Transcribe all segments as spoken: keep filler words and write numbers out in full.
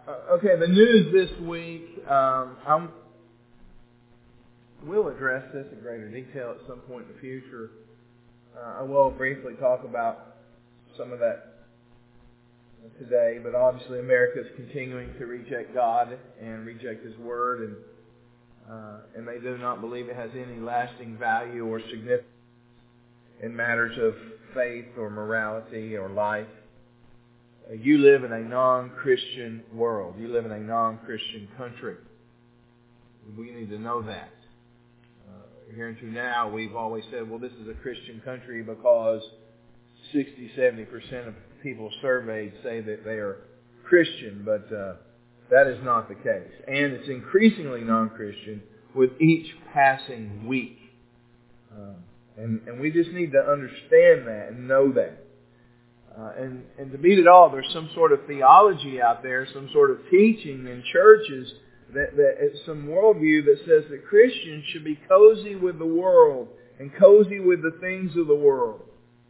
Uh, okay, the news this week, um, I'm, we'll address this in greater detail at some point in the future. Uh, I will briefly talk about some of that today, but obviously America is continuing to reject God and reject His Word, and uh, and they do not believe it has any lasting value or significance in matters of faith or morality or life. Uh, you live in a non-Christian world. You live in a non-Christian country. We need to know that. Uh, here until now, we've always said, well, this is a Christian country because sixty, seventy percent of people surveyed say that they are Christian, but uh, that is not the case. And it's increasingly non-Christian with each passing week. Uh, and, and we just need to understand that and know that. Uh, and, and to beat it all, there's some sort of theology out there, some sort of teaching in churches, that, that it's some worldview that says that Christians should be cozy with the world and cozy with the things of the world.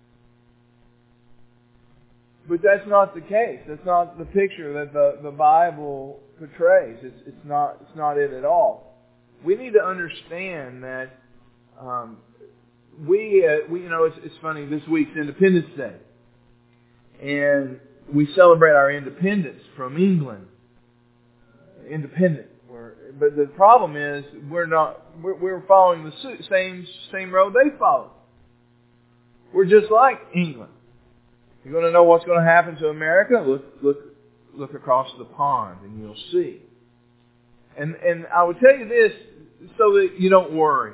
But that's not the case. That's not the picture that the, the Bible portrays. It's, it's not it's not it at all. We need to understand that um, we uh, we you know it's it's funny. This week's Independence Day, and we celebrate our independence from England. Independent. We're, but the problem is we're not we're, we're following the same same road they followed. We're just like England. You want to know what's going to happen to America? Look, look, look across the pond, and you'll see. And and I will tell you this, so that you don't worry.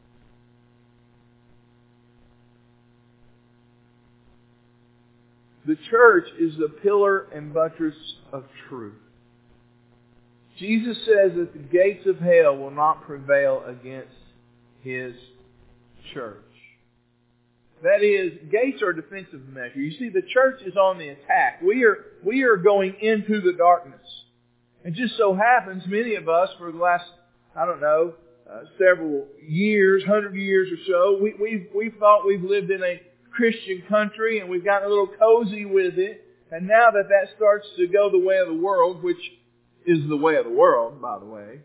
The church is the pillar and buttress of truth. Jesus says that the gates of hell will not prevail against His church. That is, gates are a defensive measure. You see, the church is on the attack. We are we are going into the darkness. It just so happens, many of us, for the last, I don't know, uh, several years, hundred years or so, we, we've, we've thought we've lived in a Christian country and we've gotten a little cozy with it. And now that that starts to go the way of the world, which is the way of the world, by the way,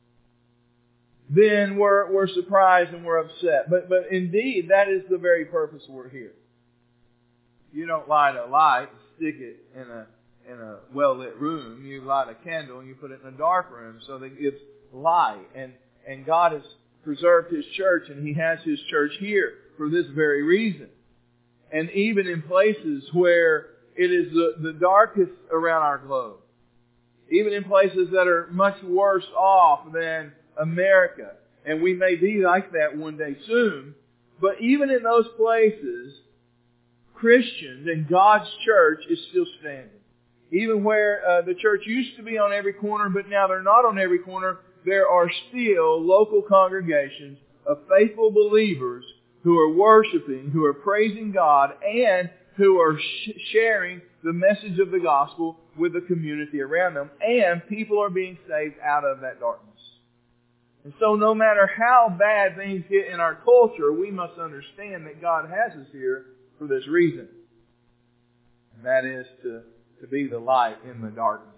then we're we're surprised and we're upset. But but indeed, that is the very purpose we're here. You don't light a light and stick it in a in a well-lit room. You light a candle and you put it in a dark room so that it gives light. And, and God has preserved His church, and He has His church here for this very reason. And even in places where it is the, the darkest around our globe, even in places that are much worse off than America, and we may be like that one day soon, but even in those places, Christians and God's church is still standing. Even where uh, the church used to be on every corner, but now they're not on every corner, there are still local congregations of faithful believers who are worshiping, who are praising God, and who are sh- sharing the message of the gospel with the community around them, and people are being saved out of that darkness. And so no matter how bad things get in our culture, we must understand that God has us here for this reason. And that is to, to be the light in the darkness.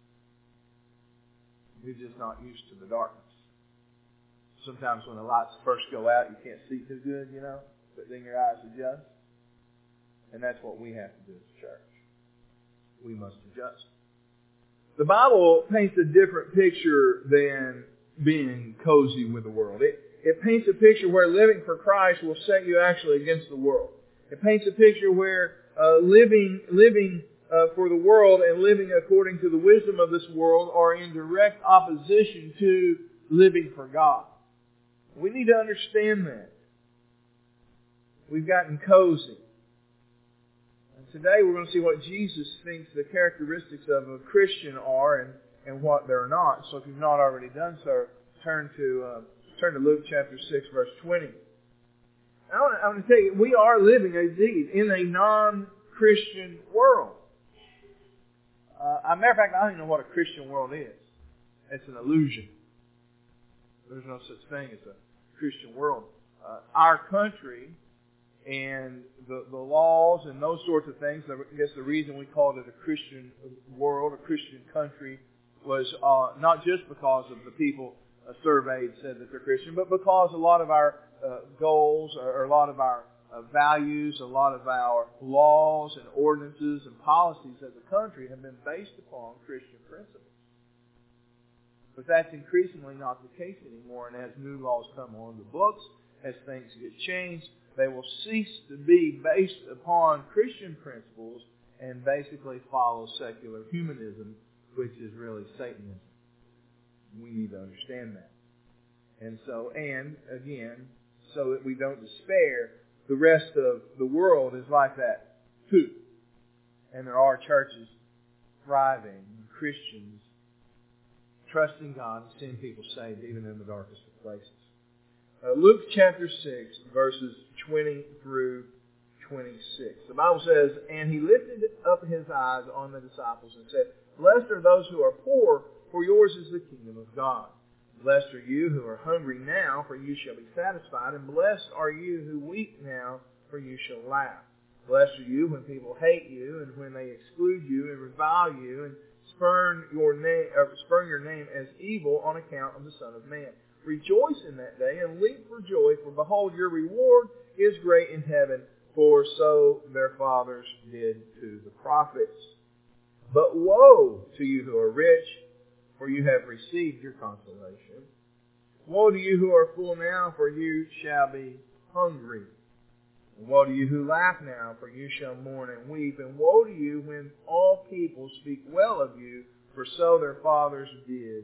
We're just not used to the darkness. Sometimes when the lights first go out, you can't see too good, you know, but then your eyes adjust. And that's what we have to do as a church. We must adjust. The Bible paints a different picture than being cozy with the world. It, it paints a picture where living for Christ will set you actually against the world. It paints a picture where uh, living living uh, for the world and living according to the wisdom of this world are in direct opposition to living for God. We need to understand that. We've gotten cozy. And today we're going to see what Jesus thinks the characteristics of a Christian are and and what they're not. So if you've not already done so, turn to uh, turn to Luke chapter six, verse twenty. I want, to, I want to tell you, we are living indeed in a non-Christian world. Uh, as a matter of fact, I don't even know what a Christian world is. It's an illusion. There's no such thing as a Christian world. Uh, our country and the, the laws and those sorts of things. I guess the reason we called it a Christian world, a Christian country, was uh, not just because of the people uh, surveyed said that they're Christian, but because a lot of our uh, goals or a lot of our uh, values, a lot of our laws and ordinances and policies as a country have been based upon Christian principles. But that's increasingly not the case anymore, and as new laws come on the books, as things get changed, they will cease to be based upon Christian principles and basically follow secular humanism, which is really Satanism. We need to understand that. And so, and again, so that we don't despair, the rest of the world is like that too. And there are churches thriving, Christians trusting God and seeing people saved even in the darkest of places. Uh, Luke chapter six, verses twenty through twenty-six. The Bible says, "And he lifted up his eyes on the disciples and said, Blessed are those who are poor, for yours is the kingdom of God. Blessed are you who are hungry now, for you shall be satisfied. And blessed are you who weep now, for you shall laugh. Blessed are you when people hate you, and when they exclude you, and revile you, and spurn your name, or spurn your name as evil on account of the Son of Man. Rejoice in that day, and leap for joy, for behold, your reward is great in heaven, for so their fathers did to the prophets. But woe to you who are rich, for you have received your consolation. Woe to you who are full now, for you shall be hungry. And woe to you who laugh now, for you shall mourn and weep. And woe to you when all people speak well of you, for so their fathers did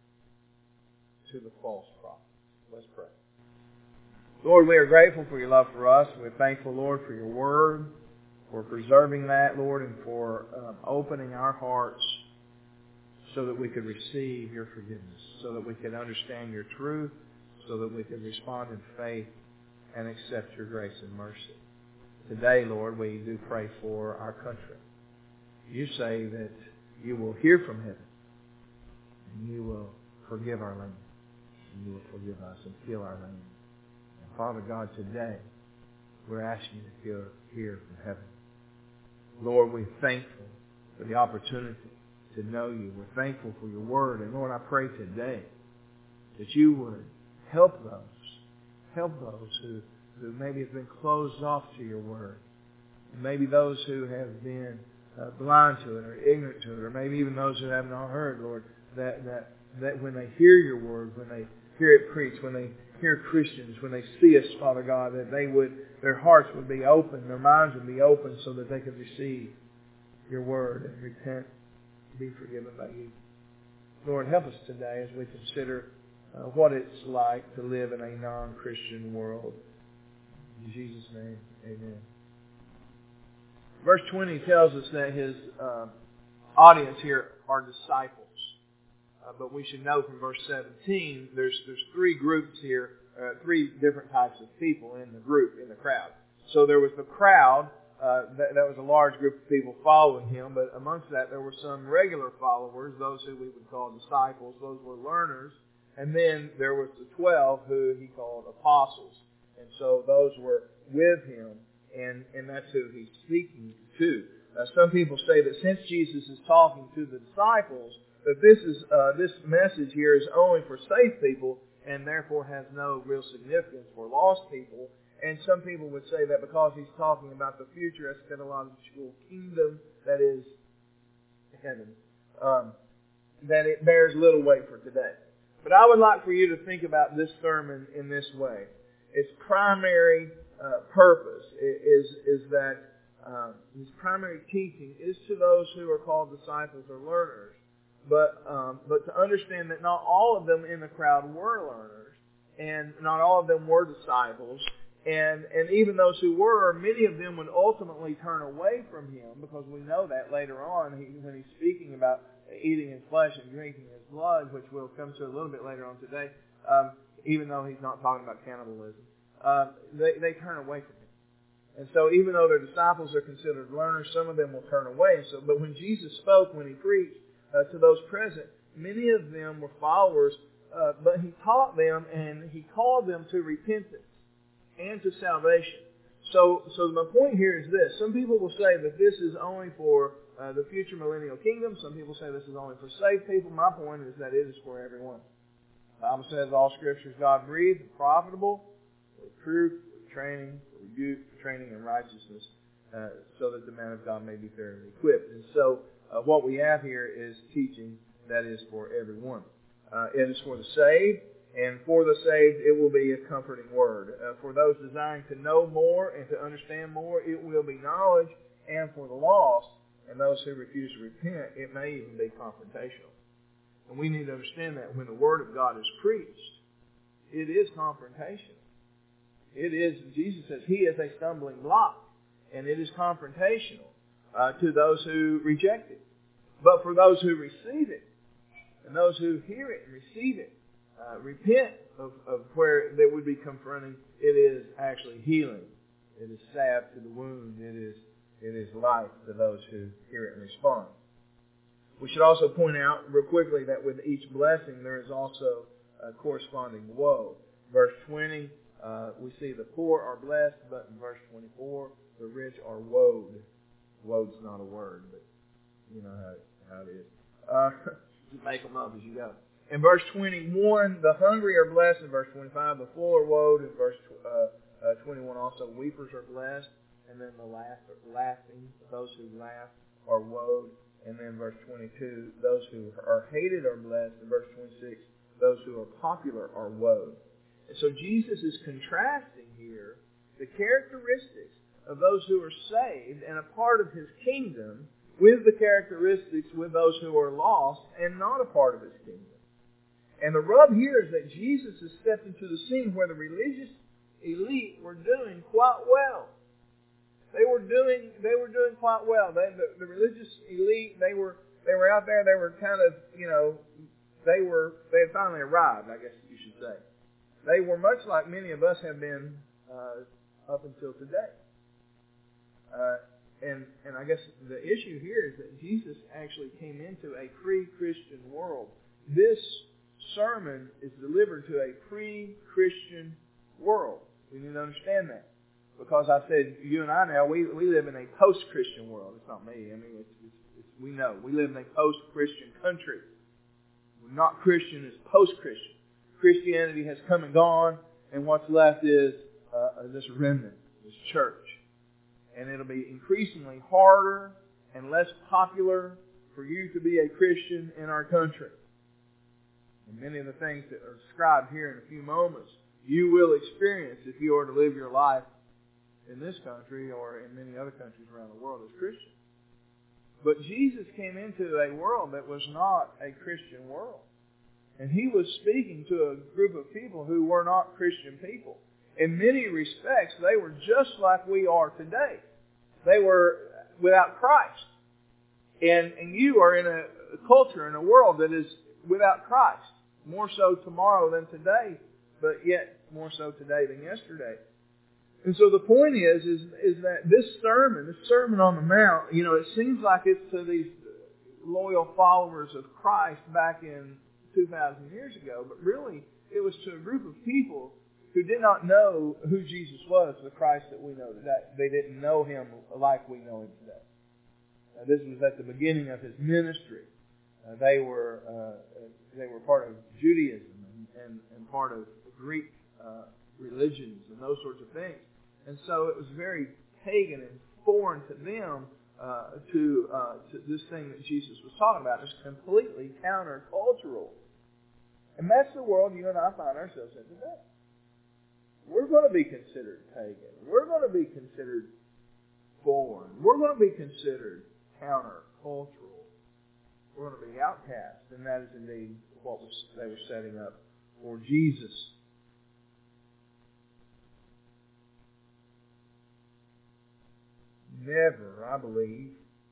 to the false prophets." Let's pray. Lord, we are grateful for your love for us. We're thankful, Lord, for your word, for preserving that, Lord, and for um, opening our hearts so that we could receive your forgiveness, so that we could understand your truth, so that we could respond in faith and accept your grace and mercy. Today, Lord, we do pray for our country. You say that you will hear from heaven, and you will forgive our land, and you will forgive us and heal our land. And Father God, today, we're asking you to hear, hear from heaven. Lord, we're thankful for the opportunity to know you. We're thankful for your word. And Lord, I pray today that you would help those, help those who, who maybe have been closed off to your word. Maybe those who have been uh, blind to it or ignorant to it, or maybe even those who have not heard, Lord, that, that, that when they hear your word, when they hear it preached, when they hear Christians, when they see us, Father God, that they would, their hearts would be open, their minds would be open so that they could receive your word and repent, be forgiven by you. Lord, help us today as we consider uh, what it's like to live in a non-Christian world. In Jesus' name, amen. Verse twenty tells us that his uh, audience here are disciples. Uh, but we should know from verse seventeen, there's there's three groups here, uh, three different types of people in the group, in the crowd. So there was the crowd, uh, that, that was a large group of people following him, but amongst that there were some regular followers, those who we would call disciples, those were learners, and then there was the twelve who he called apostles. And so those were with him, and, and that's who he's speaking to. Uh, some people say that since Jesus is talking to the disciples, that this is uh, this message here is only for saved people and therefore has no real significance for lost people. And some people would say that because he's talking about the future eschatological kingdom that is heaven, um, that it bears little weight for today. But I would like for you to think about this sermon in this way. Its primary uh, purpose is, is that uh, his primary teaching is to those who are called disciples or learners. But um, but to understand that not all of them in the crowd were learners, and not all of them were disciples, and and even those who were, many of them would ultimately turn away from him, because we know that later on he, when he's speaking about eating his flesh and drinking his blood, which we'll come to a little bit later on today, um, even though he's not talking about cannibalism, uh, they they turn away from him. And so even though their disciples are considered learners, some of them will turn away. So, but when Jesus spoke, when he preached, Uh, to those present, many of them were followers, uh, but he taught them and he called them to repentance and to salvation. So, so my point here is this. Some people will say that this is only for uh, the future millennial kingdom. Some people say this is only for saved people. My point is that it is for everyone. The Bible says all Scripture is God-breathed and profitable for reproof, for training, for rebuke, for training in righteousness, uh, so that the man of God may be thoroughly equipped. And so uh, what we have here is teaching that is for everyone. Uh, it is for the saved, and for the saved it will be a comforting word. Uh, for those desiring to know more and to understand more, it will be knowledge. And for the lost and those who refuse to repent, it may even be confrontational. And we need to understand that when the Word of God is preached, it is confrontational. It is, Jesus says, He is a stumbling block. And it is confrontational uh, to those who reject it. But for those who receive it, and those who hear it and receive it, uh, repent of, of where they would be confronting, it is actually healing. It is salve to the wound. It is, it is life to those who hear it and respond. We should also point out real quickly that with each blessing there is also a corresponding woe. Verse twenty, uh, we see the poor are blessed, but in verse twenty-four, the rich are woed. Woed's not a word, but you know how, how it is. Uh, just make them up as you go. In verse twenty-one, the hungry are blessed. In verse twenty-five, the full are woed. In verse uh, uh, twenty-one also, weepers are blessed. And then the laugh, laughing, those who laugh are woed. And then verse twenty-two, those who are hated are blessed. And verse twenty-six, those who are popular are woed. And so Jesus is contrasting here the characteristics of those who are saved and a part of His kingdom with the characteristics with those who are lost and not a part of His kingdom. And the rub here is that Jesus has stepped into the scene where the religious elite were doing quite well. They were doing they were doing quite well. They, the, the religious elite, they were they were out there. They were kind of you know they were they had finally arrived, I guess you should say. They were much like many of us have been uh, up until today. Uh, and and I guess the issue here is that Jesus actually came into a pre-Christian world. This sermon is delivered to a pre-Christian world. We need to understand that. Because I said, you and I now, we, we live in a post-Christian world. It's not me. I mean, it's, it's, it's, we know. We live in a post-Christian country. We're not Christian, it's post-Christian. Christianity has come and gone, and what's left is uh, this remnant, this church. And it'll be increasingly harder and less popular for you to be a Christian in our country. And many of the things that are described here in a few moments, you will experience if you are to live your life in this country or in many other countries around the world as Christians. But Jesus came into a world that was not a Christian world. And He was speaking to a group of people who were not Christian people. In many respects, they were just like we are today. They were without Christ. And, and you are in a, a culture, in a world that is without Christ. More so tomorrow than today, but yet more so today than yesterday. And so the point is, is, is that this sermon, this Sermon on the Mount, you know, it seems like it's to these loyal followers of Christ back in two thousand years ago, but really it was to a group of people who did not know who Jesus was, the Christ that we know today. They didn't know Him like we know Him today. Uh, this was at the beginning of His ministry. Uh, they were uh, they were part of Judaism and, and, and part of Greek uh, religions and those sorts of things. And so it was very pagan and foreign to them uh, to, uh, to this thing that Jesus was talking about. It's completely countercultural. And that's the world you and I find ourselves in today. We're going to be considered pagan. We're going to be considered foreign. We're going to be considered countercultural. We're going to be outcast. And that is indeed what was, they were setting up for Jesus. Never, I believe,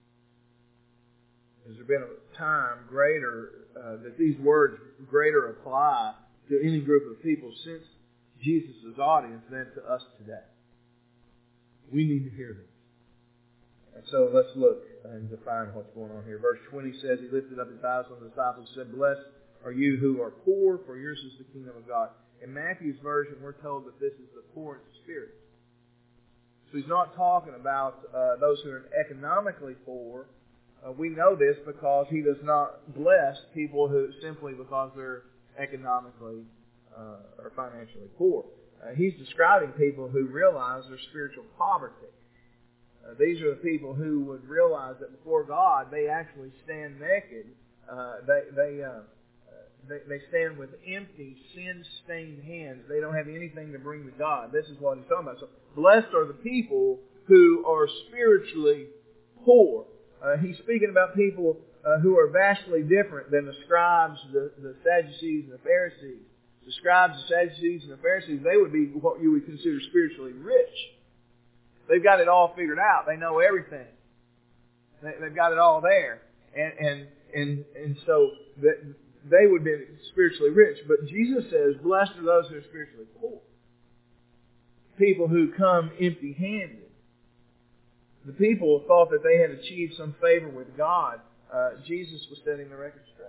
has there been a time greater, uh, that these words greater apply to any group of people since Jesus' audience than to us today. We need to hear this. And so let's look and define what's going on here. Verse twenty says, He lifted up His eyes on the disciples and said, Blessed are you who are poor, for yours is the kingdom of God. In Matthew's version, we're told that this is the poor in spirit. So he's not talking about uh, those who are economically poor. Uh, we know this because he does not bless people who simply because they're economically uh, or financially poor. Uh, he's describing people who realize their spiritual poverty. Uh, these are the people who would realize that before God they actually stand naked. Uh, they they, uh, they they stand with empty, sin-stained hands. They don't have anything to bring to God. This is what he's talking about. So blessed are the people who are spiritually poor. Uh, he's speaking about people uh, who are vastly different than the scribes, the, the Sadducees, and the Pharisees. The scribes, the Sadducees, and the Pharisees, they would be what you would consider spiritually rich. They've got it all figured out. They know everything. They, they've got it all there. And and and, and so that they would be spiritually rich. But Jesus says, blessed are those who are spiritually poor. People who come empty-handed. The people thought that they had achieved some favor with God. Uh, Jesus was setting the record straight.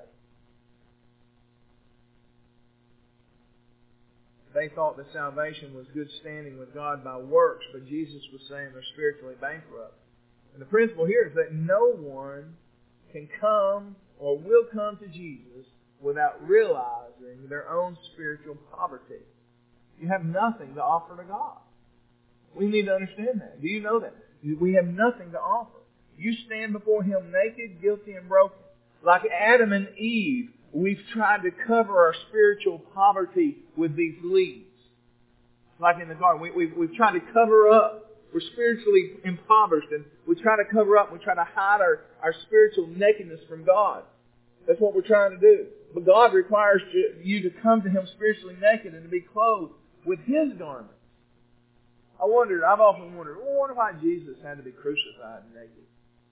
They thought that salvation was good standing with God by works, but Jesus was saying they're spiritually bankrupt. And the principle here is that no one can come or will come to Jesus without realizing their own spiritual poverty. You have nothing to offer to God. We need to understand that. Do you know that? We have nothing to offer. You stand before Him naked, guilty, and broken. Like Adam and Eve, we've tried to cover our spiritual poverty with these leaves. Like in the garden, we, we've, we've tried to cover up. We're spiritually impoverished, and we try to cover up. We try to hide our, our spiritual nakedness from God. That's what we're trying to do. But God requires you to come to Him spiritually naked and to be clothed with His garments. I wondered, I've often wondered, well, I wonder why Jesus had to be crucified naked.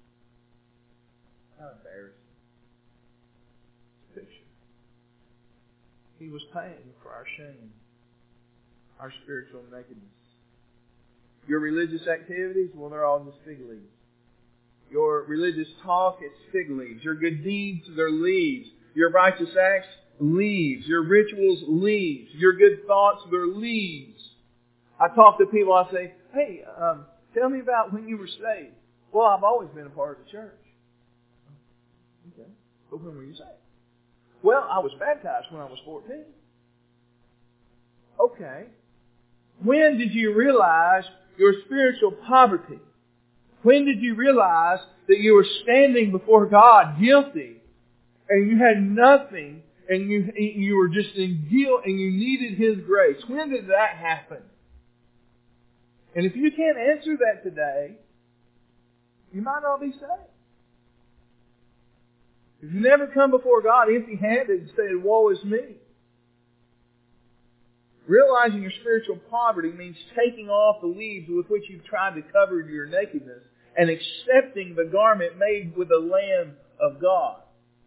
How embarrassing. Picture. He was paying for our shame, our spiritual nakedness. Your religious activities, well, they're all just fig leaves. Your religious talk, it's fig leaves. Your good deeds, they're leaves. Your righteous acts, leaves. Your rituals, leaves. Your good thoughts, they're leaves. I talk to people, I say, hey, um, tell me about when you were saved. Well, I've always been a part of the church. Okay. But when were you saved? Well, I was baptized when I was fourteen. Okay. When did you realize your spiritual poverty? When did you realize that you were standing before God guilty and you had nothing and you, you were just in guilt and you needed His grace? When did that happen? And if you can't answer that today, you might not be saved. If you never come before God empty-handed and say, woe is me. Realizing your spiritual poverty means taking off the leaves with which you've tried to cover your nakedness and accepting the garment made with the Lamb of God.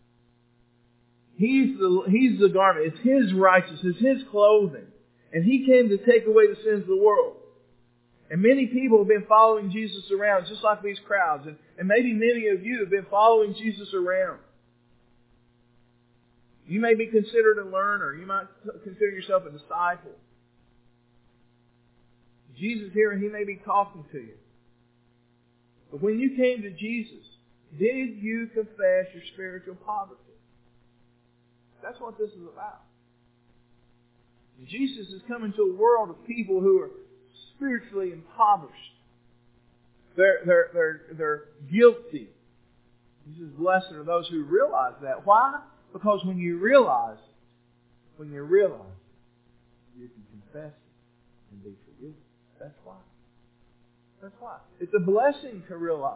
He's the, he's the garment. It's His righteousness, His clothing. And He came to take away the sins of the world. And many people have been following Jesus around, just like these crowds. And, and maybe many of you have been following Jesus around. You may be considered a learner. You might consider yourself a disciple. Jesus here, and He may be talking to you. But when you came to Jesus, did you confess your spiritual poverty? That's what this is about. Jesus is coming to a world of people who are spiritually impoverished. They're, they're, they're, they're guilty. He says, blessed are those who realize that. Why? Because when you realize, when you realize, you can confess it and be forgiven. That's why. That's why. It's a blessing to realize.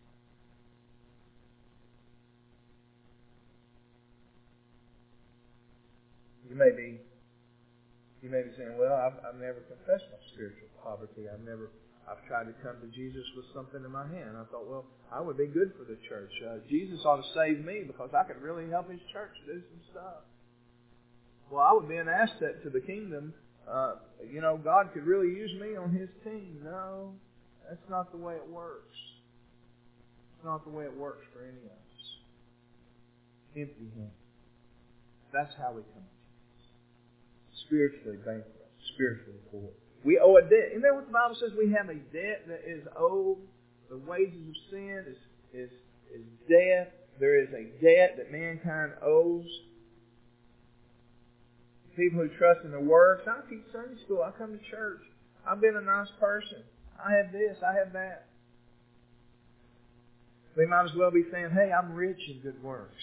You may be, you may be saying, well, I've, I've never confessed my spiritual poverty. I've never, I've tried to come to Jesus with something in my hand. I thought, well, I would be good for the church. Uh, Jesus ought to save me because I could really help His church do some stuff. Well, I would be an asset to the kingdom. Uh, you know, God could really use me on His team. No, that's not the way it works. It's not the way it works for any of us. Empty-handed. That's how we come to Jesus. Spiritually bankrupt, spiritually poor. We owe a debt. Isn't that what the Bible says? We have a debt that is owed. The wages of sin is, is, is death. There is a debt that mankind owes. People who trust in the works. I teach Sunday school. I come to church. I've been a nice person. I have this. I have that. They might as well be saying, hey, I'm rich in good works.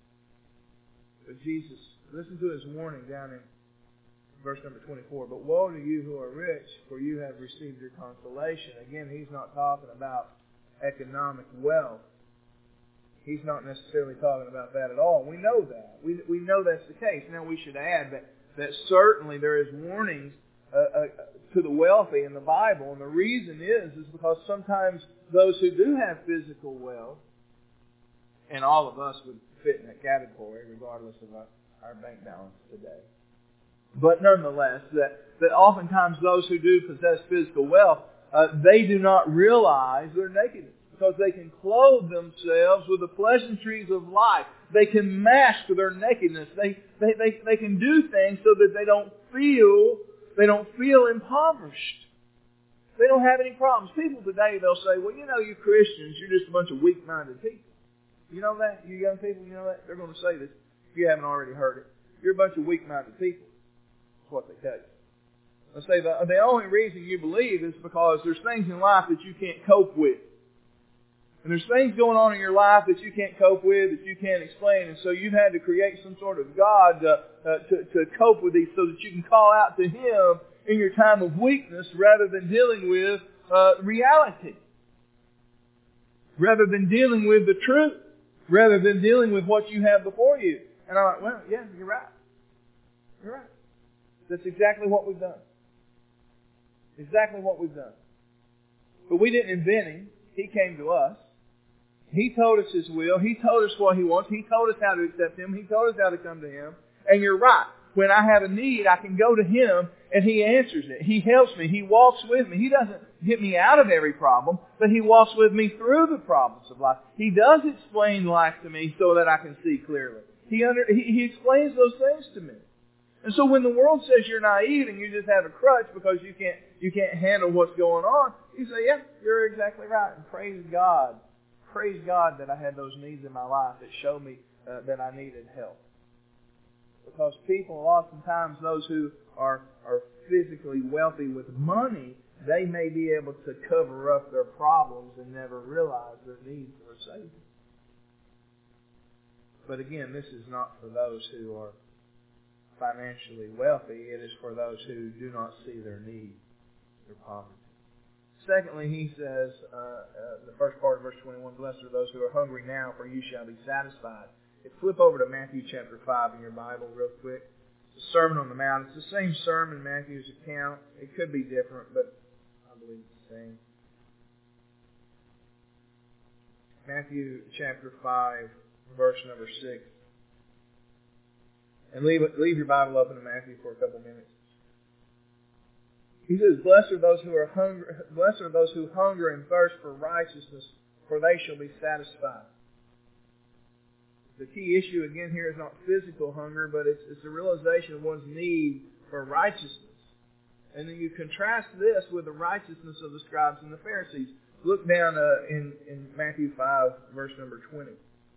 But Jesus, listen to his warning down in verse number twenty-four. But woe to you who are rich, for you have received your consolation. Again, he's not talking about economic wealth. He's not necessarily talking about that at all. We know that. We we know that's the case. Now we should add that, that certainly there is warnings uh, uh, to the wealthy in the Bible. And the reason is, is because sometimes those who do have physical wealth, and all of us would fit in that category regardless of our, our bank balance today. But nonetheless, that, that oftentimes those who do possess physical wealth, uh, they do not realize their nakedness. Because they can clothe themselves with the pleasantries of life. They can mask their nakedness. They, they, they, they can do things so that they don't feel, they don't feel impoverished. They don't have any problems. People today, they'll say, well, you know, you Christians, you're just a bunch of weak-minded people. You know that? You young people, you know that? They're going to say this if you haven't already heard it. You're a bunch of weak-minded people. That's what they tell you. They'll say the, the only reason you believe is because there's things in life that you can't cope with. And there's things going on in your life that you can't cope with, that you can't explain. And so you've had to create some sort of God uh, uh, to, to cope with these so that you can call out to Him in your time of weakness rather than dealing with uh, reality. Rather than dealing with the truth. Rather than dealing with what you have before you. And I'm like, well, yeah, you're right. You're right. That's exactly what we've done. Exactly what we've done. But we didn't invent Him. He came to us. He told us His will. He told us what He wants. He told us how to accept Him. He told us how to come to Him. And you're right. When I have a need, I can go to Him and He answers it. He helps me. He walks with me. He doesn't get me out of every problem, but He walks with me through the problems of life. He does explain life to me so that I can see clearly. He, under, he, he explains those things to me. And so when the world says you're naive and you just have a crutch because you can't, you can't handle what's going on, you say, yeah, you're exactly right. And praise God. Praise God that I had those needs in my life that showed me uh, that I needed help. Because people, oftentimes those who are, are physically wealthy with money, they may be able to cover up their problems and never realize their need for a Savior. But again, this is not for those who are financially wealthy. It is for those who do not see their need, their poverty. Secondly, he says, uh, uh, the first part of verse twenty-one, blessed are those who are hungry now, for you shall be satisfied. Flip over to Matthew chapter five in your Bible real quick. It's the Sermon on the Mount. It's the same sermon, Matthew's account. It could be different, but I believe it's the same. Matthew chapter five, verse number six. And leave, leave your Bible open to Matthew for a couple minutes. He says, Blessed are those who are hungry, blessed are those who hunger and thirst for righteousness, for they shall be satisfied. The key issue again here is not physical hunger, but it's, it's the realization of one's need for righteousness. And then you contrast this with the righteousness of the scribes and the Pharisees. Look down uh, in, in Matthew five, verse number twenty.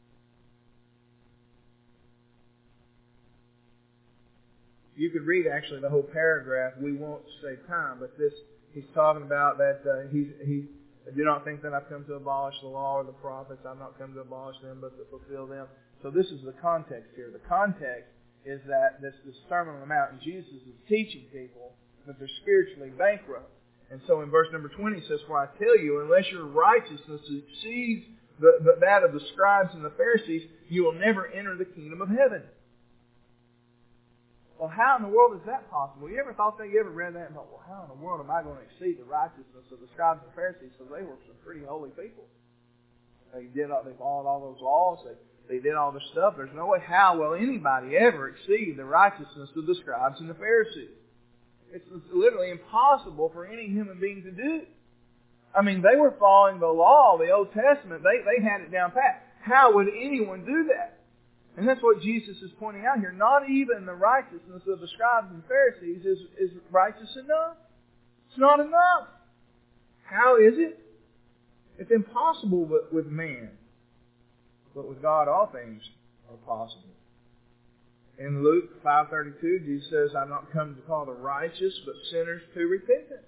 You could read actually the whole paragraph. We won't save time, but this he's talking about that uh, he's he. Do not think that I've come to abolish the law or the prophets. I've not come to abolish them, but to fulfill them. So this is the context here. The context is that this, this Sermon on the Mount, and Jesus is teaching people that they're spiritually bankrupt. And so in verse number twenty it says, For I tell you, unless your righteousness exceeds the, the, that of the scribes and the Pharisees, you will never enter the kingdom of heaven. Well, how in the world is that possible? You ever thought that? You ever read that and thought, well, how in the world am I going to exceed the righteousness of the scribes and Pharisees? So they were some pretty holy people. They did all, they followed all those laws. They, they did all this stuff. There's no way how will anybody ever exceed the righteousness of the scribes and the Pharisees. It's, it's literally impossible for any human being to do. I mean, they were following the law, the Old Testament. They, they had it down pat. How would anyone do that? And that's what Jesus is pointing out here. Not even the righteousness of the scribes and Pharisees is, is righteous enough. It's not enough. How is it? It's impossible with, with man. But with God, all things are possible. In Luke five thirty-two, Jesus says, I've not come to call the righteous, but sinners to repentance.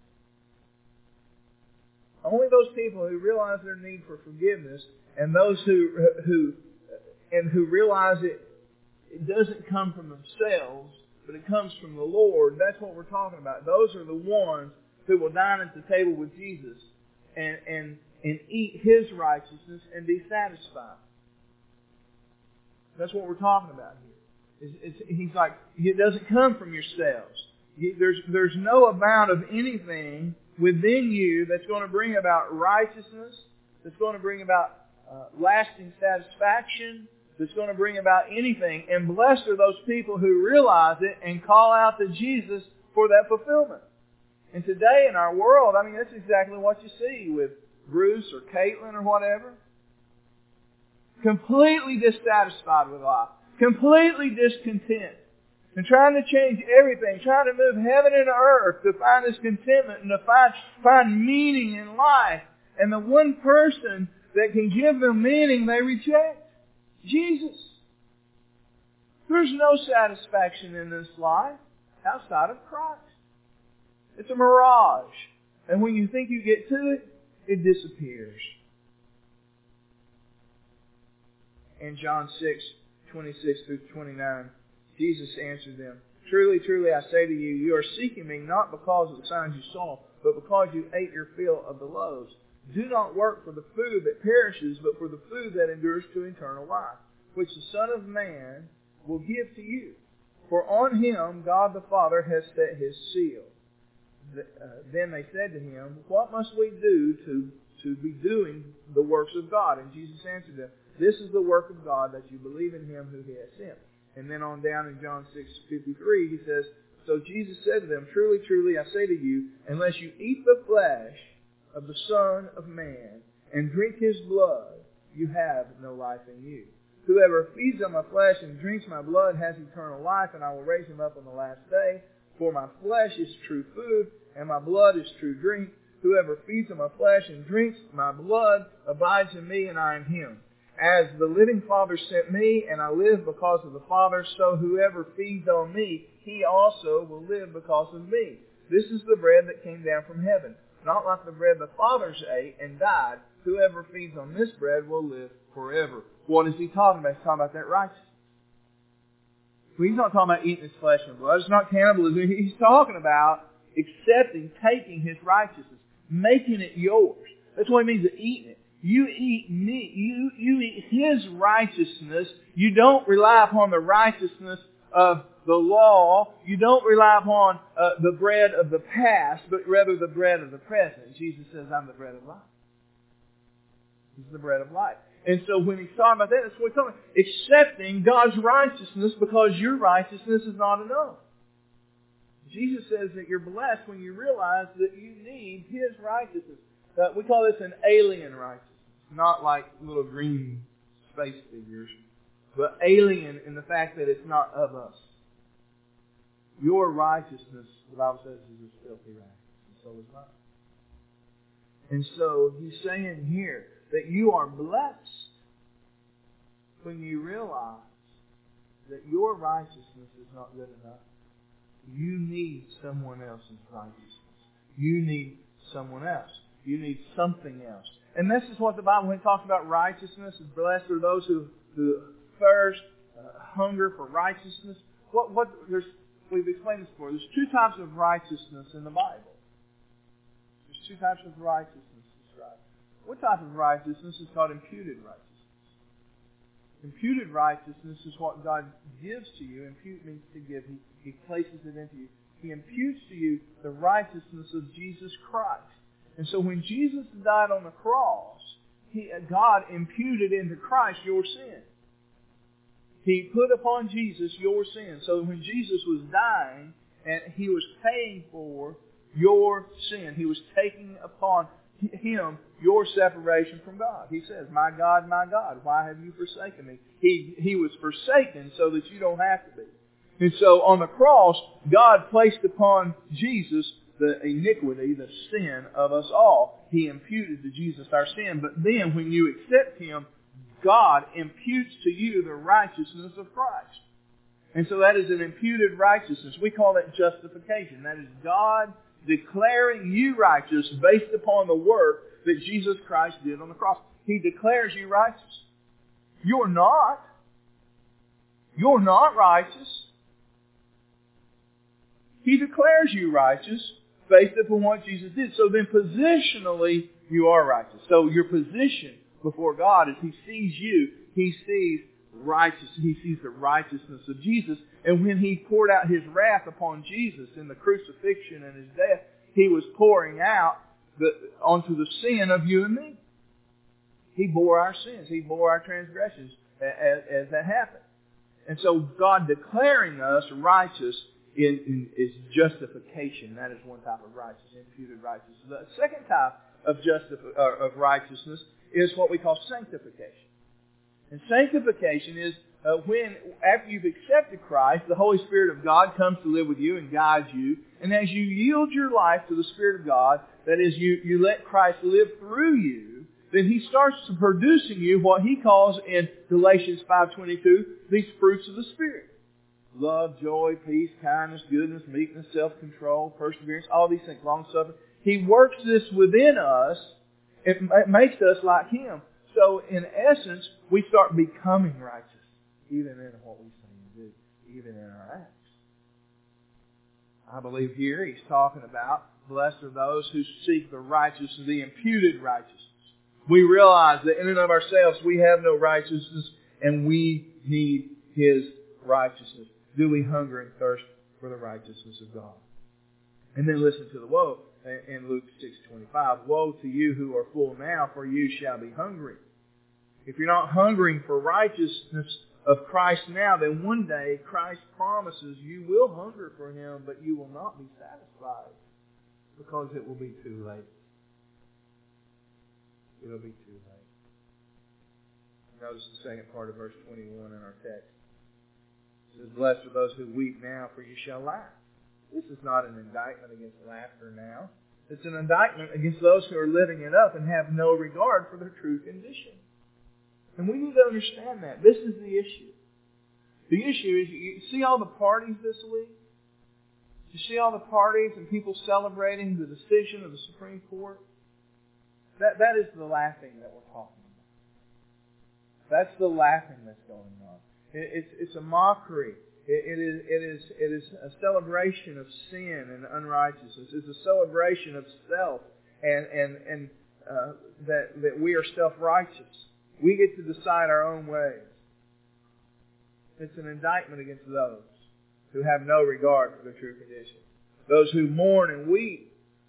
Only those people who realize their need for forgiveness, and those who who and who realize it, it doesn't come from themselves, but it comes from the Lord. That's what we're talking about. Those are the ones who will dine at the table with Jesus and and and eat His righteousness and be satisfied. That's what we're talking about here. It's, it's, he's like, it doesn't come from yourselves. There's there's no amount of anything within you that's going to bring about righteousness, that's going to bring about uh, lasting satisfaction, that's going to bring about anything. And blessed are those people who realize it and call out to Jesus for that fulfillment. And today in our world, I mean, that's exactly what you see with Bruce or Caitlin or whatever. Completely dissatisfied with life. Completely discontent. And trying to change everything. Trying to move heaven and earth to find this contentment and to find, find meaning in life. And the one person that can give them meaning they reject. Jesus. There's no satisfaction in this life outside of Christ. It's a mirage. And when you think you get to it, it disappears. In John six, twenty-six through twenty-nine, Jesus answered them, Truly, truly, I say to you, you are seeking me not because of the signs you saw, but because you ate your fill of the loaves. Do not work for the food that perishes, but for the food that endures to eternal life, which the Son of Man will give to you. For on Him God the Father has set His seal. Uh, then they said to Him, What must we do to, to be doing the works of God? And Jesus answered them, This is the work of God, that you believe in Him who He has sent. And then on down in John six fifty-three, He says, So Jesus said to them, Truly, truly, I say to you, unless you eat the flesh of the Son of Man and drink His blood, you have no life in you. Whoever feeds on my flesh and drinks my blood has eternal life, and I will raise him up on the last day. For my flesh is true food, and my blood is true drink. Whoever feeds on my flesh and drinks my blood abides in me, and I in him. As the living Father sent me, and I live because of the Father, so whoever feeds on me, he also will live because of me. This is the bread that came down from heaven, not like the bread the fathers ate and died. Whoever feeds on this bread will live forever. What is he talking about? He's talking about that righteousness. Well, he's not talking about eating his flesh and blood. It's not cannibalism. He's talking about accepting, taking his righteousness, making it yours. That's what it means to eat it. You eat me. You, you eat His righteousness. You don't rely upon the righteousness of the law. You don't rely upon uh, the bread of the past, but rather the bread of the present. Jesus says, I'm the bread of life. He's the bread of life. And so when he's talking about that, that's what he's talking about. Accepting God's righteousness because your righteousness is not enough. Jesus says that you're blessed when you realize that you need His righteousness. Uh, we call this an alien righteousness. Not like little green space figures, but alien in the fact that it's not of us. Your righteousness, the Bible says, is as filthy rags, and so is mine. And so he's saying here that you are blessed when you realize that your righteousness is not good enough. You need someone else's righteousness. You need someone else. You need something else. And this is what the Bible, when it talks about righteousness, is blessed are those who, who thirst, uh, hunger for righteousness. What, what, there's, we've explained this before. There's two types of righteousness in the Bible. There's two types of righteousness described. One type of righteousness is called imputed righteousness. Imputed righteousness is what God gives to you. Impute means to give. He, he places it into you. He imputes to you the righteousness of Jesus Christ. And so when Jesus died on the cross, he, God imputed into Christ your sin. He put upon Jesus your sin. So when Jesus was dying, and He was paying for your sin, He was taking upon Him your separation from God. He says, My God, my God, why have you forsaken me? He, he was forsaken so that you don't have to be. And so on the cross, God placed upon Jesus the the iniquity, the sin of us all. He imputed to Jesus our sin. But then when you accept Him, God imputes to you the righteousness of Christ. And so that is an imputed righteousness. We call that justification. That is God declaring you righteous based upon the work that Jesus Christ did on the cross. He declares you righteous. You're not. You're not righteous. He declares you righteous based upon what Jesus did. So then positionally, you are righteous. So your position before God is He sees you, He sees righteous. He sees the righteousness of Jesus. And when He poured out His wrath upon Jesus in the crucifixion and His death, He was pouring out the, onto the sin of you and me. He bore our sins. He bore our transgressions as, as that happened. And so God declaring us righteous is, is justification. That is one type of righteousness, imputed righteousness. The second type of, justif- uh, of righteousness is what we call sanctification. And sanctification is uh, when, after you've accepted Christ, the Holy Spirit of God comes to live with you and guides you. And as you yield your life to the Spirit of God, that is, you, you let Christ live through you, then He starts to produce in you what He calls in Galatians five twenty-two, these fruits of the Spirit. Love, joy, peace, kindness, goodness, meekness, self-control, perseverance, all these things, long-suffering. He works this within us. It makes us like Him. So in essence, we start becoming righteous, even in what we say and do, even in our acts. I believe here He's talking about, blessed are those who seek the righteousness, the imputed righteousness. We realize that in and of ourselves we have no righteousness and we need His righteousness. Do we hunger and thirst for the righteousness of God? And then listen to the woe in Luke six twenty-five. Woe to you who are full now, for you shall be hungry. If you're not hungering for righteousness of Christ now, then one day Christ promises you will hunger for Him, but you will not be satisfied because it will be too late. It'll be too late. Notice the second part of verse twenty-one in our text. It says, blessed are those who weep now, for you shall laugh. This is not an indictment against laughter now. It's an indictment against those who are living it up and have no regard for their true condition. And we need to understand that. This is the issue. The issue is, you see all the parties this week? You see all the parties and people celebrating the decision of the Supreme Court? That, that is the laughing that we're talking about. That's the laughing that's going on. It, it's, it's a mockery. It, it, is, it, is, it is a celebration of sin and unrighteousness. It's a celebration of self and, and, and uh, that, that we are self-righteous. We get to decide our own ways. It's an indictment against those who have no regard for their true condition. Those who mourn and weep.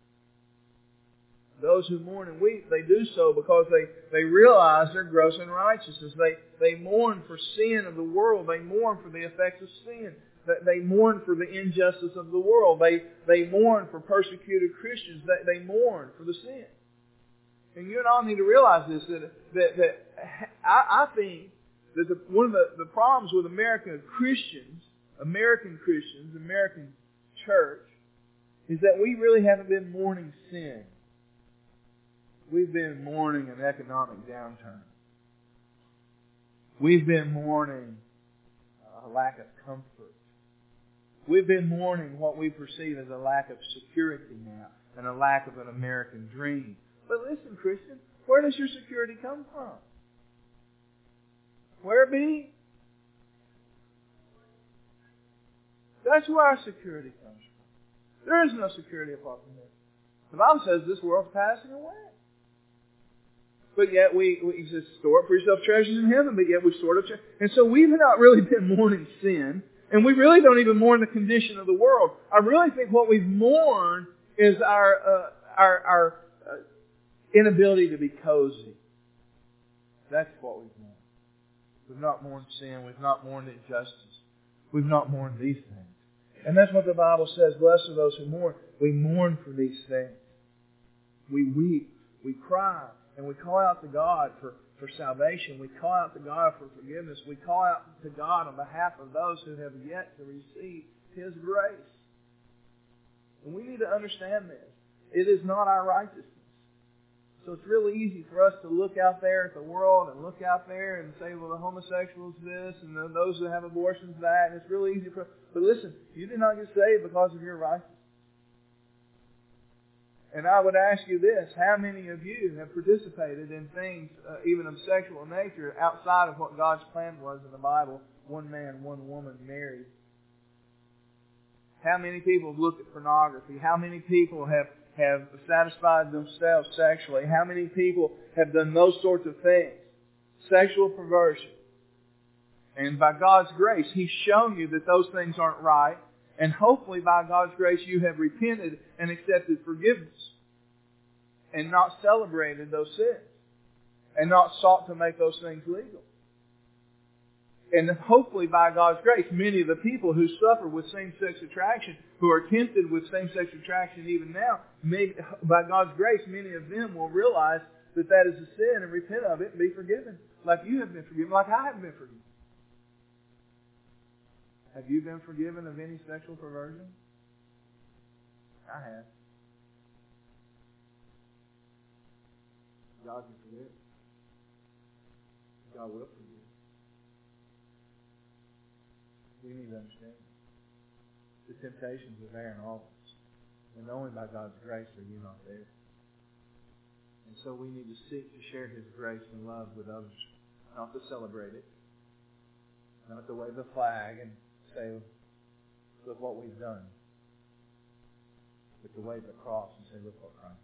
Those who mourn and weep, they do so because they, they realize their gross unrighteousness. They, they mourn for sin of the world. They mourn for the effects of sin. They mourn for the injustice of the world. They, they mourn for persecuted Christians. They, they mourn for the sin. And you and I need to realize this, that, that, that I, I think that the, one of the, the problems with American Christians, American Christians, American church, is that we really haven't been mourning sin. We've been mourning an economic downturn. We've been mourning a lack of comfort. We've been mourning what we perceive as a lack of security now and a lack of an American dream. But listen, Christian, where does your security come from? Where be? That's where our security comes from. There is no security apart from this. The Bible says this world's passing away. But yet we, we just store up for yourself treasures in heaven, but yet we store up treasures. And so we've not really been mourning sin, and we really don't even mourn the condition of the world. I really think what we've mourned is our, uh, our, our uh, inability to be cozy. That's what we've mourned. We've not mourned sin. We've not mourned injustice. We've not mourned these things. And that's what the Bible says. Blessed are those who mourn. We mourn for these things. We weep. We cry. And we call out to God for, for salvation. We call out to God for forgiveness. We call out to God on behalf of those who have yet to receive His grace. And we need to understand this. It is not our righteousness. So it's really easy for us to look out there at the world and look out there and say, well, the homosexuals this and the, those who have abortions that. And it's really easy for us. But listen, you did not get saved because of your righteousness. And I would ask you this, how many of you have participated in things, uh, even of sexual nature, outside of what God's plan was in the Bible? One man, one woman married. How many people have looked at pornography? How many people have, have satisfied themselves sexually? How many people have done those sorts of things? Sexual perversion. And by God's grace, He's shown you that those things aren't right. And hopefully by God's grace you have repented and accepted forgiveness. And not celebrated those sins. And not sought to make those things legal. And hopefully by God's grace, many of the people who suffer with same-sex attraction, who are tempted with same-sex attraction even now, maybe, by God's grace, many of them will realize that that is a sin and repent of it and be forgiven. Like you have been forgiven, like I have been forgiven. Have you been forgiven of any sexual perversion? I have. God can forgive. God will forgive. We need to understand the temptations are there in all of us. And only by God's grace are you not there. And so we need to seek to share His grace and love with others. Not to celebrate it. Not to wave the flag and say, look what we've done. But to wave the cross and say, look what Christ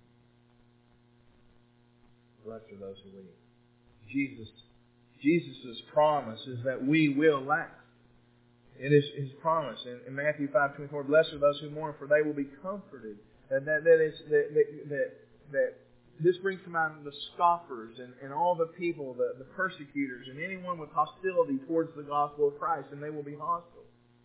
did. Blessed are those who lead. Jesus, Jesus' promise is that we will last. It is His promise in, in Matthew five twenty-four. Blessed are those who mourn, for they will be comforted. And that that is that that, that, that this brings to mind the scoffers and, and all the people, the, the persecutors, and anyone with hostility towards the gospel of Christ, and they will be hostile.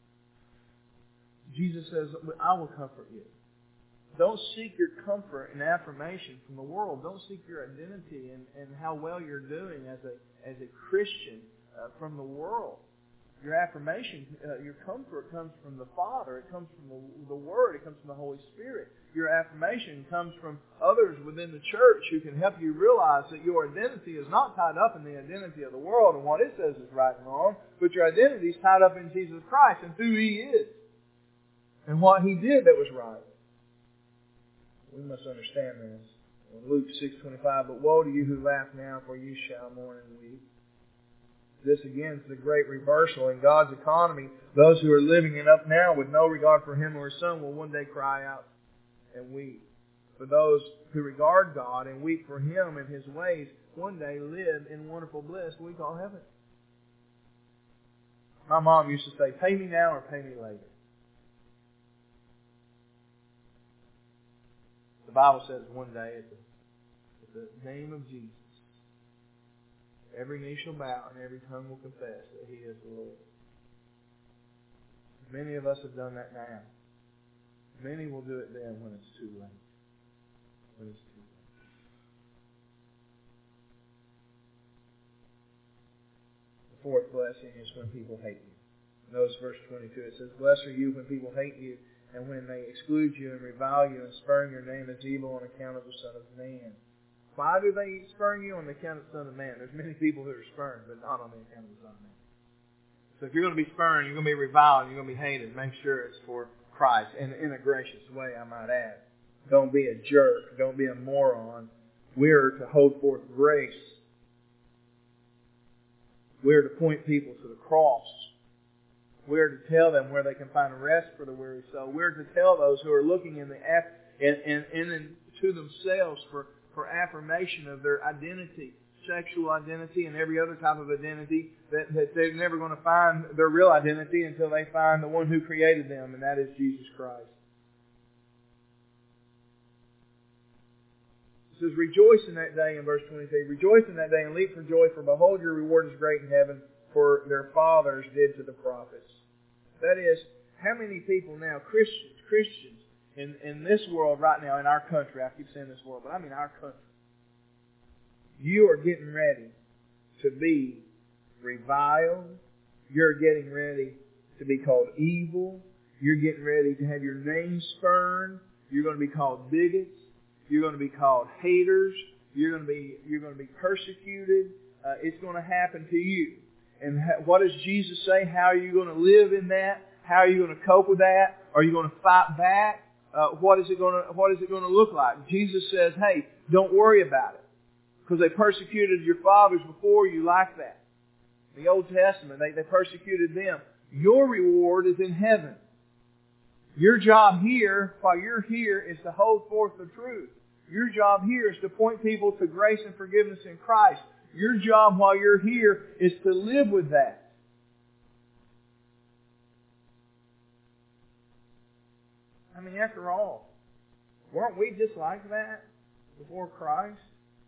Jesus says, I will comfort you. Don't seek your comfort and affirmation from the world. Don't seek your identity and, and how well you're doing as a as a Christian uh, from the world. Your affirmation, uh, your comfort comes from the Father. It comes from the, the Word. It comes from the Holy Spirit. Your affirmation comes from others within the church who can help you realize that your identity is not tied up in the identity of the world and what it says is right and wrong, but your identity is tied up in Jesus Christ and who He is and what He did that was right. We must understand this. In Luke six twenty-five, but woe to you who laugh now, for you shall mourn and weep. This again is the great reversal in God's economy. Those who are living it up now with no regard for Him or His Son will one day cry out and weep. For those who regard God and weep for Him and His ways, one day live in wonderful bliss we call heaven. My mom used to say, pay me now or pay me later. The Bible says one day at the, at the name of Jesus, every knee shall bow and every tongue will confess that He is the Lord. Many of us have done that now. Many will do it then when it's too late. When it's too late. The fourth blessing is when people hate you. Notice verse twenty-two. It says, blessed are you when people hate you, and when they exclude you and revile you and spurn your name as evil on account of the Son of Man. Why do they spurn you on the account of the Son of Man? There's many people who are spurned, but not on the account of the Son of Man. So if you're going to be spurned, you're going to be reviled, you're going to be hated, make sure it's for Christ, and in a gracious way, I might add. Don't be a jerk. Don't be a moron. We're to hold forth grace. We're to point people to the cross. We're to tell them where they can find rest for the weary soul. We're to tell those who are looking in the in, in, in into themselves for, for affirmation of their identity, sexual identity and every other type of identity, that, that they're never going to find their real identity until they find the one who created them, and that is Jesus Christ. It says, rejoice in that day in verse twenty-three. Rejoice in that day and leap for joy, for behold, your reward is great in heaven, for their fathers did to the prophets. That is, how many people now, Christians, Christians, in, in this world right now, in our country, I keep saying this world, but I mean our country, you are getting ready to be reviled. You're getting ready to be called evil. You're getting ready to have your name spurned. You're going to be called bigots. You're going to be called haters. You're going to be you're going to be persecuted. Uh, it's going to happen to you. And ha- what does Jesus say? How are you going to live in that? How are you going to cope with that? Are you going to fight back? Uh, what is it going to What is it going to look like? Jesus says, "Hey, don't worry about it, because they persecuted your fathers before you like that." In the Old Testament, they, they persecuted them. Your reward is in heaven. Your job here, while you're here, is to hold forth the truth. Your job here is to point people to grace and forgiveness in Christ. Your job while you're here is to live with that. I mean, after all, weren't we just like that before Christ?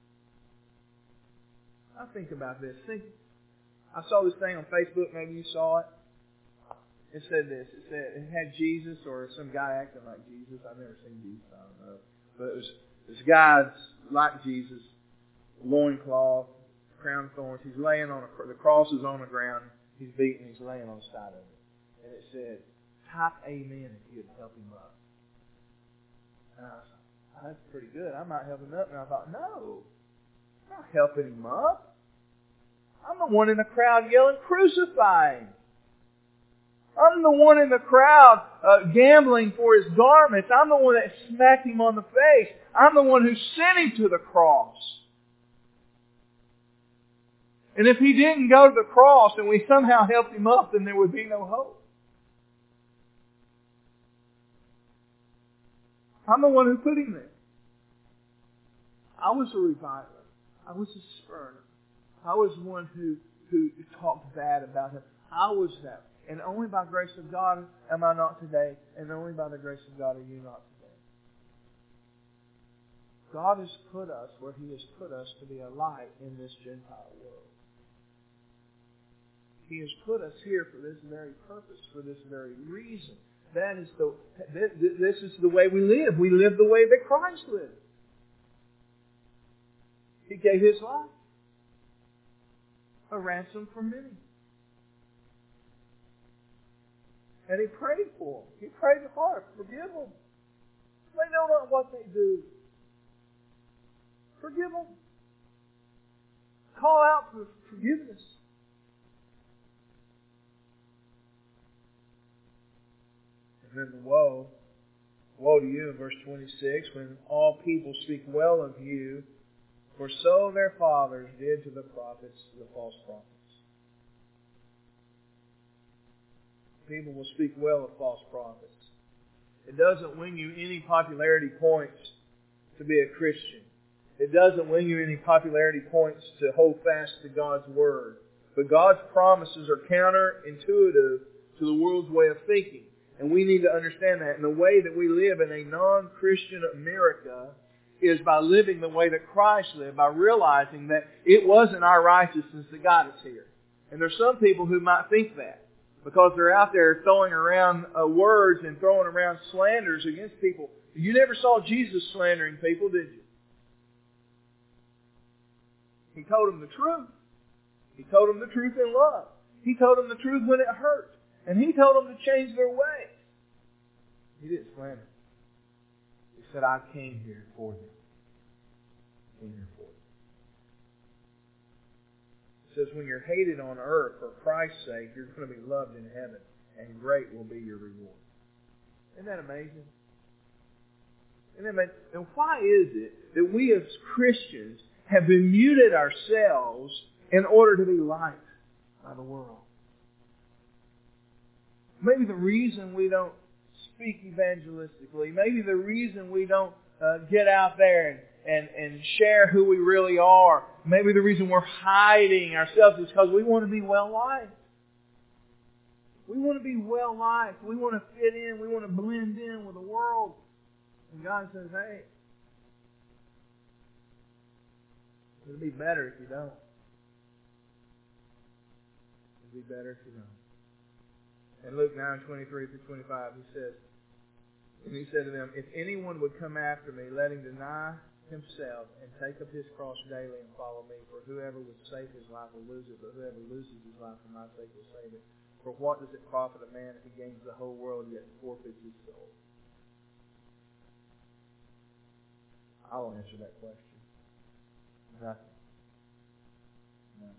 I think about this. Think, I saw this thing on Facebook. Maybe you saw it. It said this. It said it had Jesus or some guy acting like Jesus. I've never seen Jesus. I don't know. But it was this guy like Jesus, loincloth, crown of thorns. He's laying on a, the cross is on the ground. He's beaten. He's laying on the side of it. And it said, "Type amen if you'd help him up." And I was like, oh, that's pretty good. I might help him up. And I thought, no, I'm not helping him up. I'm the one in the crowd yelling, "Crucify him." I'm the one in the crowd uh, gambling for his garments. I'm the one that smacked him on the face. I'm the one who sent him to the cross. And if he didn't go to the cross and we somehow helped him up, then there would be no hope. I'm the one who put him there. I was a reviler. I was a spurner. I was one who, who talked bad about him. I was that. And only by grace of God am I not today. And only by the grace of God are you not today. God has put us where He has put us to be a light in this Gentile world. He has put us here for this very purpose, for this very reason. That is the, this is the way we live. We live the way that Christ lived. He gave His life. A ransom for many. And He prayed for them. He prayed hard. Forgive them. They know not what they do. Forgive them. Call out for forgiveness. And then the woe. Woe to you in verse twenty-six, when all people speak well of you, for so their fathers did to the prophets, the false prophets. People will speak well of false prophets. It doesn't win you any popularity points to be a Christian. It doesn't win you any popularity points to hold fast to God's Word. But God's promises are counterintuitive to the world's way of thinking. And we need to understand that. And the way that we live in a non-Christian America is by living the way that Christ lived, by realizing that it wasn't our righteousness that got us here. And there's some people who might think that, because they're out there throwing around uh, words and throwing around slanders against people. You never saw Jesus slandering people, did you? He told them the truth. He told them the truth in love. He told them the truth when it hurt. And He told them to change their ways. He didn't slander. He said, I came here for them. I came here for them. It says, when you're hated on earth for Christ's sake, you're going to be loved in heaven, and great will be your reward. Isn't that amazing? Isn't that amazing? And why is it that we as Christians have been muted ourselves in order to be liked by the world? Maybe the reason we don't speak evangelistically, maybe the reason we don't uh, get out there and And, and share who we really are. Maybe the reason we're hiding ourselves is because we want to be well-liked. We want to be well-liked. We want to fit in. We want to blend in with the world. And God says, hey, it'll be better if you don't. It'll be better if you don't. In Luke nine, twenty-three through twenty-five, He says, and He said to them, if anyone would come after me, let him deny himself and take up his cross daily and follow me. For whoever would save his life will lose it, but whoever loses his life for my sake will save it. For what does it profit a man if he gains the whole world yet forfeits his soul? I'll answer that question. Nothing. Nothing.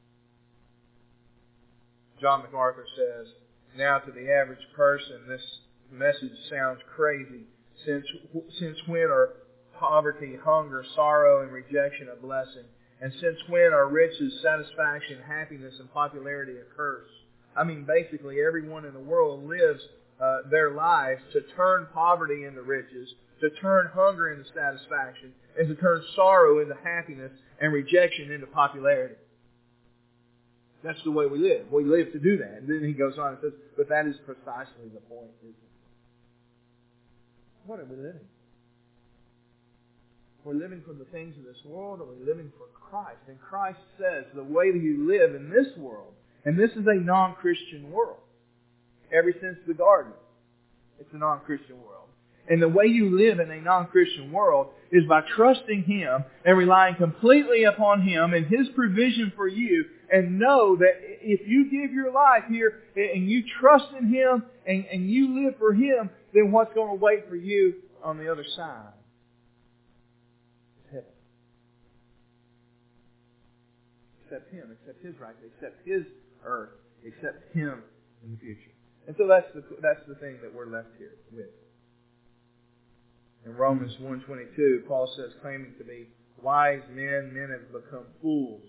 John MacArthur says, now to the average person, this message sounds crazy. Since, since when are poverty, hunger, sorrow, and rejection a blessing? And since when are riches, satisfaction, happiness, and popularity a curse? I mean, basically, everyone in the world lives uh, their lives to turn poverty into riches, to turn hunger into satisfaction, and to turn sorrow into happiness and rejection into popularity. That's the way we live. We live to do that. And then he goes on and says, but that is precisely the point, isn't it? What are we living? We're living for the things of this world, or we're living for Christ. And Christ says the way that you live in this world, and this is a non-Christian world. Ever since the garden, it's a non-Christian world. And the way you live in a non-Christian world is by trusting Him and relying completely upon Him and His provision for you, and know that if you give your life here and you trust in Him and, and you live for Him, then what's going to wait for you on the other side is heaven. Accept Him, accept His right, accept His earth, accept Him in the future. And so that's the, that's the thing that we're left here with. In Romans one twenty-two, Paul says, claiming to be wise men, men have become fools.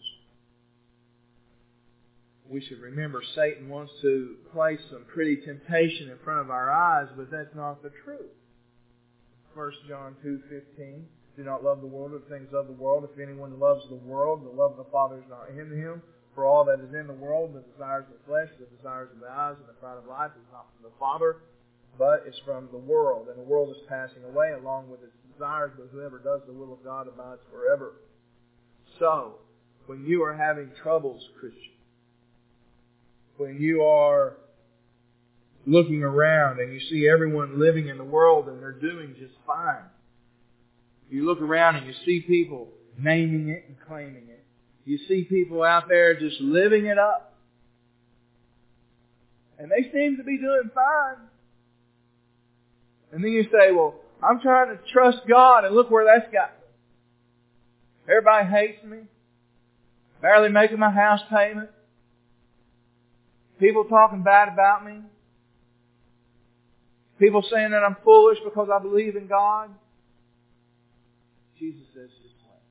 We should remember Satan wants to place some pretty temptation in front of our eyes, but that's not the truth. First John two fifteen, do not love the world or the things of the world. If anyone loves the world, the love of the Father is not in him. For all that is in the world, the desires of the flesh, the desires of the eyes, and the pride of life is not from the Father, but is from the world. And the world is passing away along with its desires, but whoever does the will of God abides forever. So, when you are having troubles, Christian, when you are looking around and you see everyone living in the world and they're doing just fine, you look around and you see people naming it and claiming it. You see people out there just living it up. And they seem to be doing fine. And then you say, well, I'm trying to trust God, and look where that's got me. Everybody hates me. Barely making my house payment. People talking bad about me. People saying that I'm foolish because I believe in God. Jesus says, just wait.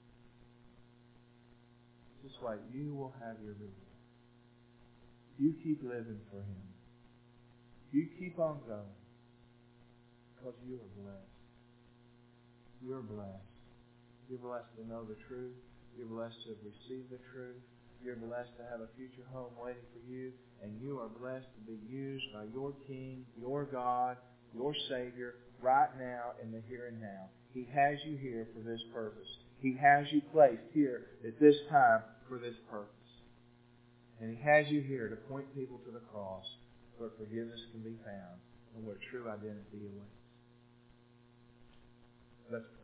Just wait. You will have your reward. You keep living for Him. You keep on going. Because you are blessed. You're blessed. You're blessed to know the truth. You're blessed to have received the truth. You're blessed to have a future home waiting for you. And you are blessed to be used by your King, your God, your Savior, right now in the here and now. He has you here for this purpose. He has you placed here at this time for this purpose. And He has you here to point people to the cross where forgiveness can be found and where true identity awaits. Let's pray.